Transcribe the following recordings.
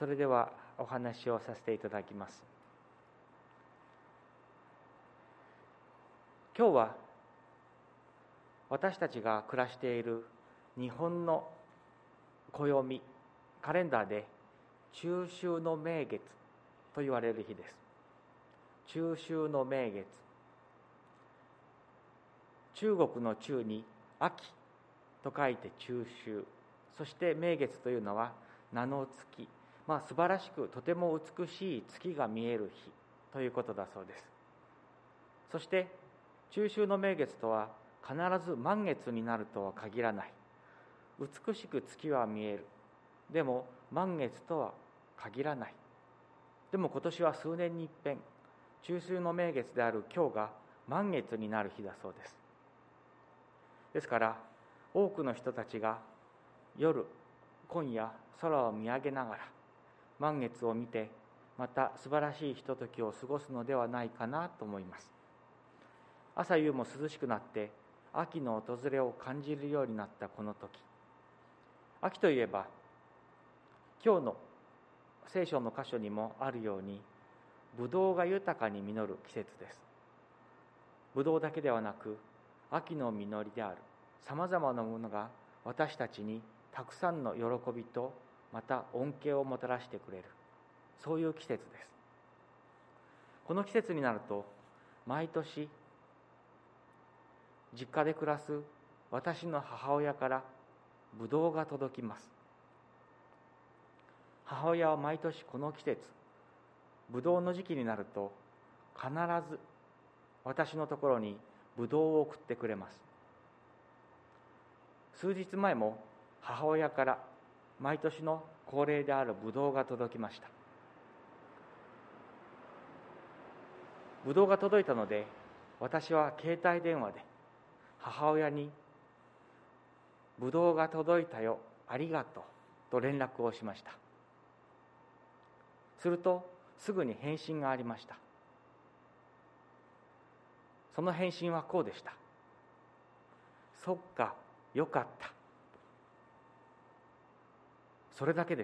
それではお話をさせていただきます。今日は私たちが暮らしている日本の暦カレンダーで中秋の名月と言われる日です。中秋の名月、中国の中に秋と書いて中秋、そして名月というのは名の月、素晴らしくとても美しい月が見える日ということだそうです。そして中秋の名月とは必ず満月になるとは限らない。美しく月は見える。でも満月とは限らない。でも今年は数年に一遍、中秋の名月である今日が満月になる日だそうです。ですから多くの人たちが今夜空を見上げながら満月を見て、また素晴らしいひとときを過ごすのではないかなと思います。朝夕も涼しくなって秋の訪れを感じるようになったこの時、秋といえば今日の聖書の箇所にもあるように、ブドウが豊かに実る季節です。ブドウだけではなく秋の実りであるさまざまなものが私たちにたくさんの喜びとまた恩恵をもたらしてくれる、そういう季節です。この季節になると毎年実家で暮らす私の母親からブドウが届きます。母親は毎年この季節、ブドウの時期になると必ず私のところにブドウを送ってくれます。数日前も母親から毎年の恒例であるブドウが届きました。ブドウが届いたので、私は携帯電話で母親にブドウが届いたよ、ありがとうと連絡をしました。するとすぐに返信がありました。その返信はこうでした。そっか、よかった。それだけです。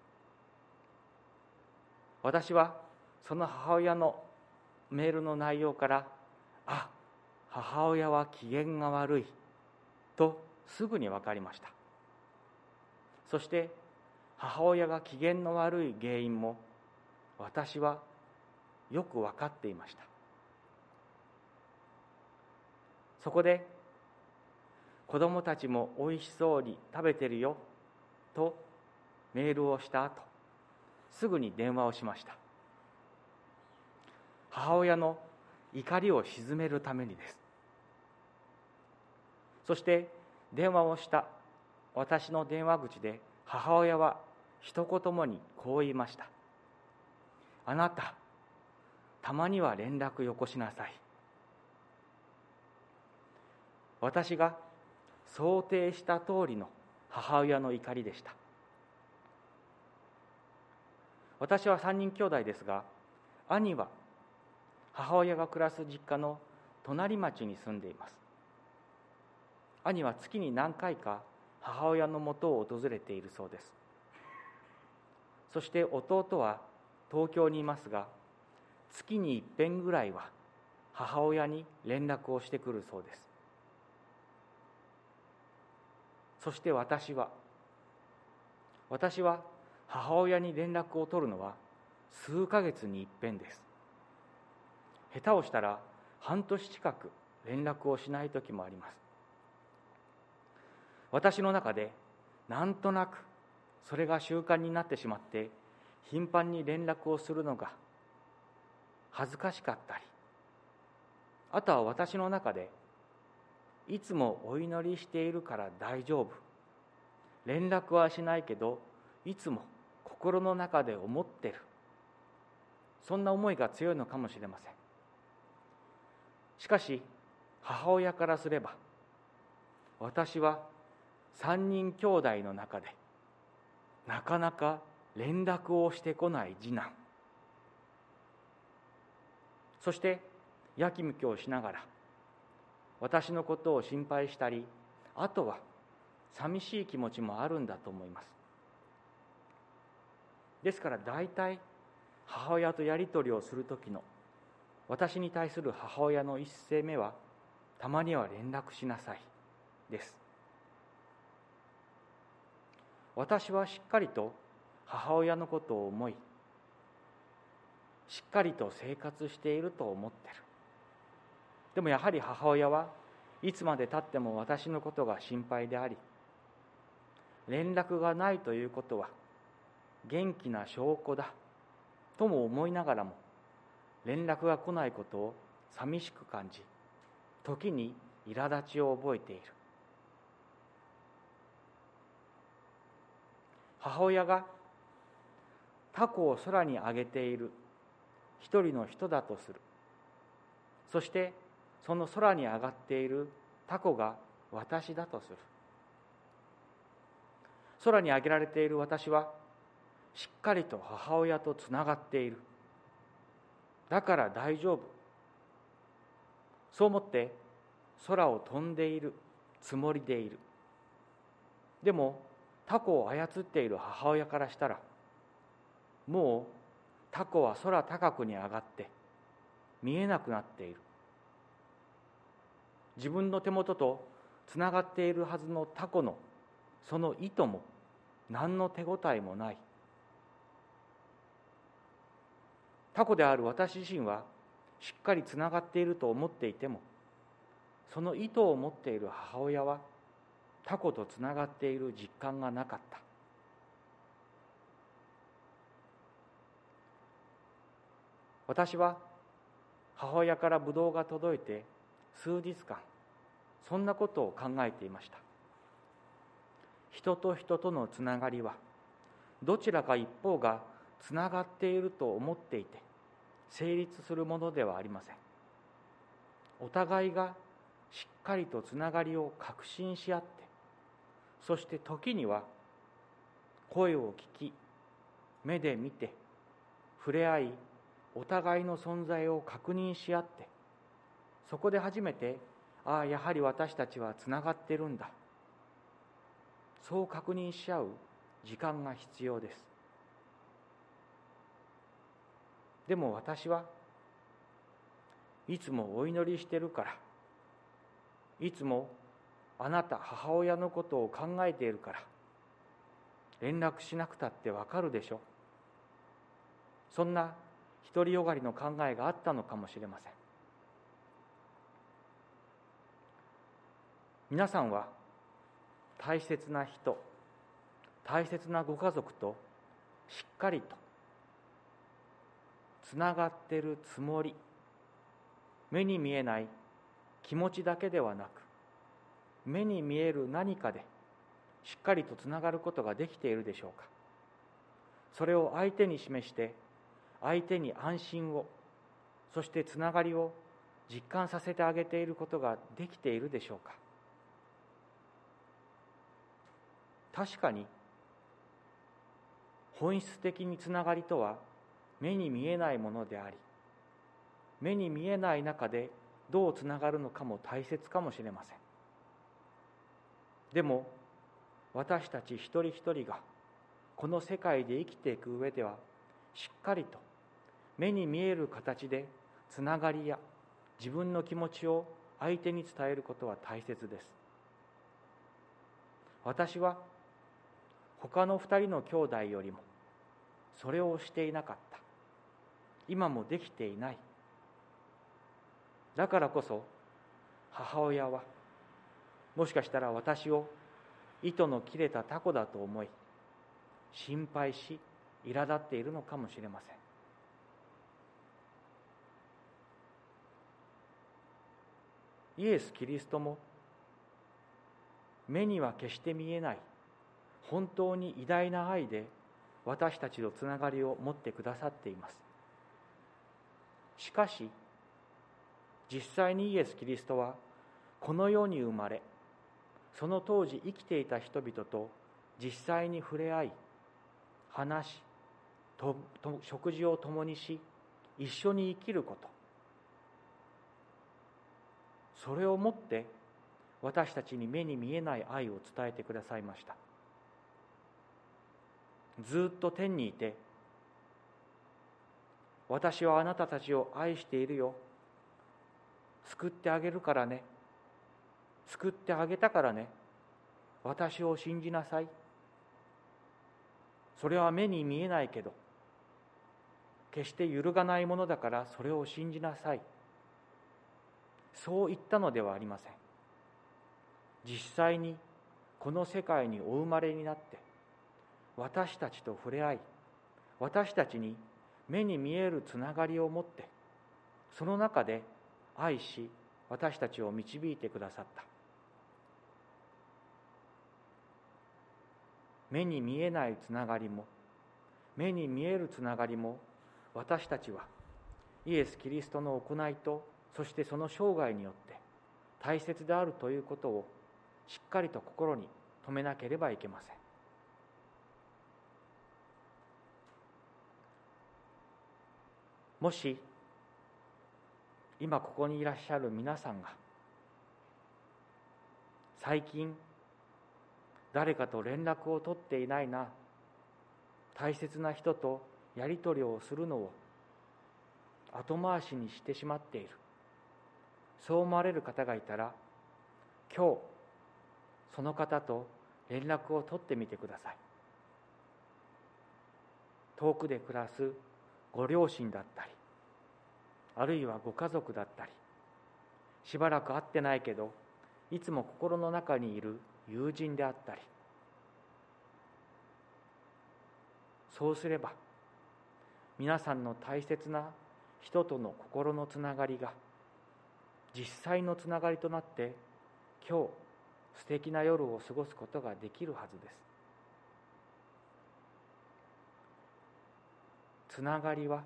私はその母親のメールの内容から、母親は機嫌が悪いとすぐに分かりました。そして母親が機嫌の悪い原因も私はよく分かっていました。そこで子供たちもおいしそうに食べてるよとメールをした後、すぐに電話をしました。母親の怒りを鎮めるためにです。そして電話をした私の電話口で母親は一言もにこう言いました。あなた、たまには連絡よこしなさい。私が想定した通りの母親の怒りでした。私は3人兄弟ですが、兄は母親が暮らす実家の隣町に住んでいます。兄は月に何回か母親のもとを訪れているそうです。そして弟は東京にいますが、月に一遍ぐらいは母親に連絡をしてくるそうです。そして私は母親に連絡を取るのは数ヶ月に一遍です。下手をしたら半年近く連絡をしない時もあります。私の中でなんとなくそれが習慣になってしまって、頻繁に連絡をするのが恥ずかしかったり、あとは私の中でいつもお祈りしているから大丈夫、連絡はしないけどいつも心の中で思ってる、そんな思いが強いのかもしれません。しかし母親からすれば、私は3人兄弟の中でなかなか連絡をしてこない次男、そしてやきもきをしながら私のことを心配したり、あとは寂しい気持ちもあるんだと思います。 ですから大体母親とやり取りをする時の私に対する母親の一声目は、たまには連絡しなさいです。私はしっかりと母親のことを思い、しっかりと生活していると思っている。でもやはり母親はいつまでたっても私のことが心配であり、連絡がないということは元気な証拠だとも思いながらも、連絡が来ないことを寂しく感じ、時に苛立ちを覚えている。母親が凧を空に上げている一人の人だとする。そしてその空に上がっている凧が私だとする。空に上げられている私はしっかりと母親とつながっている。だから大丈夫。そう思って空を飛んでいるつもりでいる。でも凧を操っている母親からしたら、もう凧は空高くに上がって見えなくなっている。自分の手元とつながっているはずの凧のその糸も何の手応えもない。凧である私自身はしっかりつながっていると思っていても、その糸を持っている母親は凧とつながっている実感がなかった。私は母親からブドウが届いて数日間、そんなことを考えていました。人と人とのつながりは、どちらか一方がつながっていると思っていて成立するものではありません。お互いがしっかりとつながりを確信し合って、そして時には声を聞き、目で見て、触れ合い、お互いの存在を確認し合って、そこで初めて、ああ、やはり私たちはつながっているんだ、そう確認し合う時間が必要です。でも私はいつもお祈りしてるから、いつもあなた母親のことを考えているから、連絡しなくたってわかるでしょ。そんな独りよがりの考えがあったのかもしれません。皆さんは大切な人、大切なご家族としっかりとつながっているつもり、目に見えない気持ちだけではなく、目に見える何かでしっかりとつながることができているでしょうか。それを相手に示して、相手に安心を、そしてつながりを実感させてあげていることができているでしょうか。確かに本質的につながりとは目に見えないものであり、目に見えない中でどうつながるのかも大切かもしれません。でも私たち一人一人がこの世界で生きていく上では、しっかりと目に見える形でつながりや自分の気持ちを相手に伝えることは大切です。私は他の2人の兄弟よりもそれをしていなかった。今もできていない。だからこそ母親はもしかしたら私を糸の切れたタコだと思い、心配し苛立っているのかもしれません。イエス・キリストも目には決して見えない本当に偉大な愛で私たちのつながりを持ってくださっています。しかし実際にイエス・キリストはこの世に生まれ、その当時生きていた人々と実際に触れ合い、話し、食事を共にし、一緒に生きること、それをもって私たちに目に見えない愛を伝えてくださいました。ずっと天にいて私はあなたたちを愛しているよ、救ってあげるからね、救ってあげたからね、私を信じなさい。それは目に見えないけど決して揺るがないものだからそれを信じなさい、そう言ったのではありません。実際にこの世界にお生まれになって私たちと触れ合い、私たちに目に見えるつながりを持って、その中で愛し私たちを導いてくださった。目に見えないつながりも目に見えるつながりも、私たちはイエス・キリストの行いと、そしてその生涯によって大切であるということをしっかりと心に留めなければいけません。もし今ここにいらっしゃる皆さんが最近誰かと連絡を取っていないな、大切な人とやり取りをするのを後回しにしてしまっている、そう思われる方がいたら、今日その方と連絡を取ってみてください。遠くで暮らすご両親だったり、あるいはご家族だったり、しばらく会ってないけどいつも心の中にいる友人であったり、そうすれば皆さんの大切な人との心のつながりが実際のつながりとなって、今日素敵な夜を過ごすことができるはずです。つながりは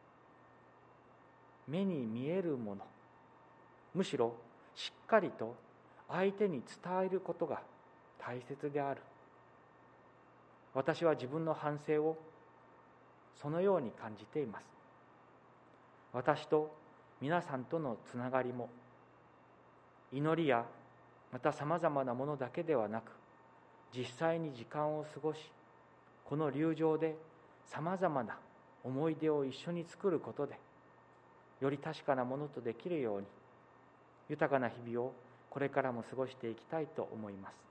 目に見えるもの、むしろしっかりと相手に伝えることが大切である。私は自分の反省をそのように感じています。私と皆さんとのつながりも、祈りやまたさまざまなものだけではなく、実際に時間を過ごし、この流浄でさまざまな思い出を一緒に作ることで、より確かなものとできるように、豊かな日々をこれからも過ごしていきたいと思います。